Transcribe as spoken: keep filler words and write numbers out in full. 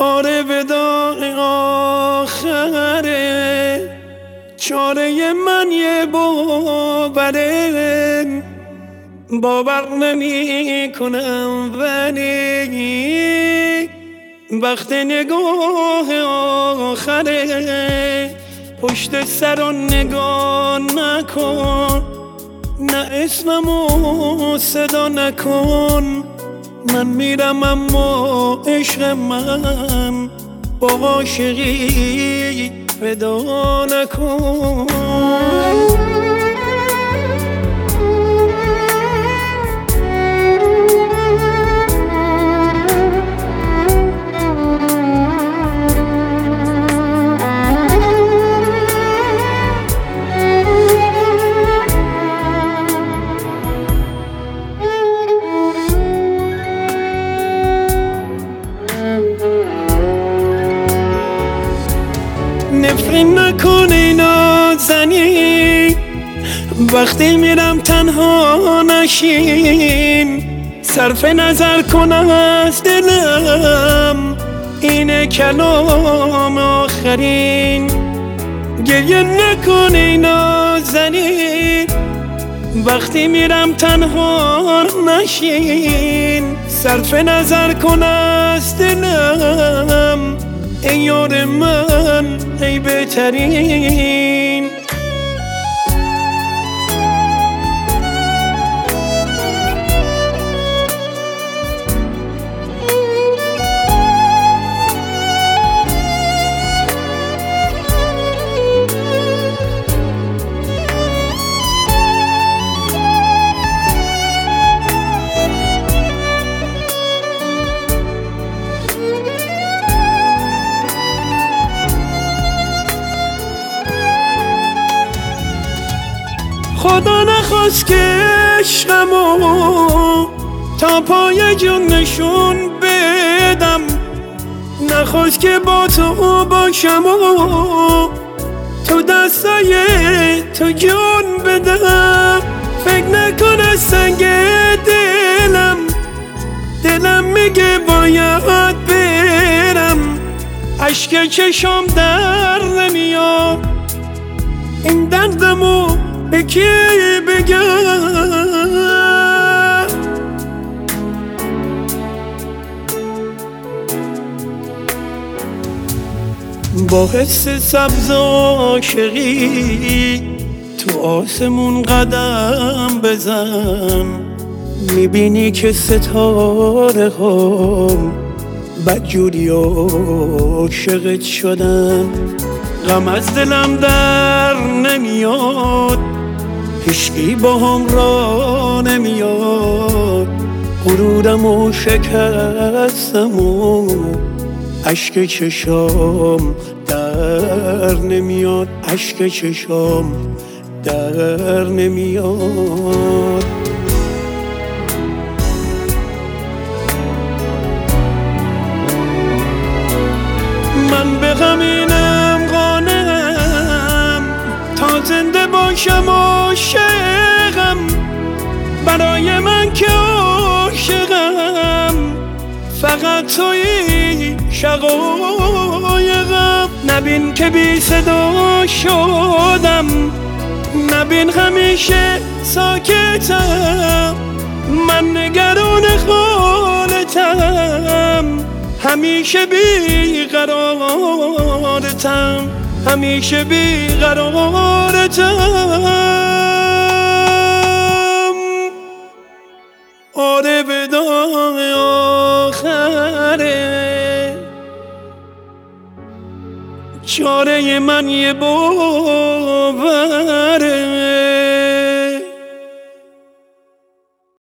آره وداع آخره، چاره من یه باوره، باور نمی کنم ولی وقت نگاه آخره. پشت سر رو نگاه نکن، نه اسممو صدا نکن. من میرم اما عشق من با عاشقی ودا نکن. نفرین نکن ای نازنین، وقتی میرم تنها نشین. صرف نظر کن از دلم، اینه کلام آخرین. گریه نکن ای نازنین، وقتی میرم تنها نشین. صرف نظر کن از دلم، ای یار من ای بهترین. خدا نخواست که عشقمو تا پای جون نشون بدم، نخواست که با تو باشم و تو دستای تو جون بدم. فکر نکنه سنگ دلم، دلم میگه باید برم. اشک چشم در نمیاد، این دردمو به کی بگم؟ با حس سبز عاشقی تو آسمون قدم بزن، میبینی که ستاره ها بدجوری عاشقت شدن. غم از دلم در نمیاد، هیچکی با هم را نمیاد. غرورم و شکستم و اشک چشام در نمیاد، اشک چشام در نمیاد. من به غمینم قانعم، تا زنده باشم عاشقم. برای من که عاشقم، فقط تویی شقایقم. نبین که بی صدا شدم، نبین همیشه ساکتم. من نگران حالتم، همیشه بی قرارتم، همیشه بی قرارتم. آره وداع آخره، چاره من یه باوره.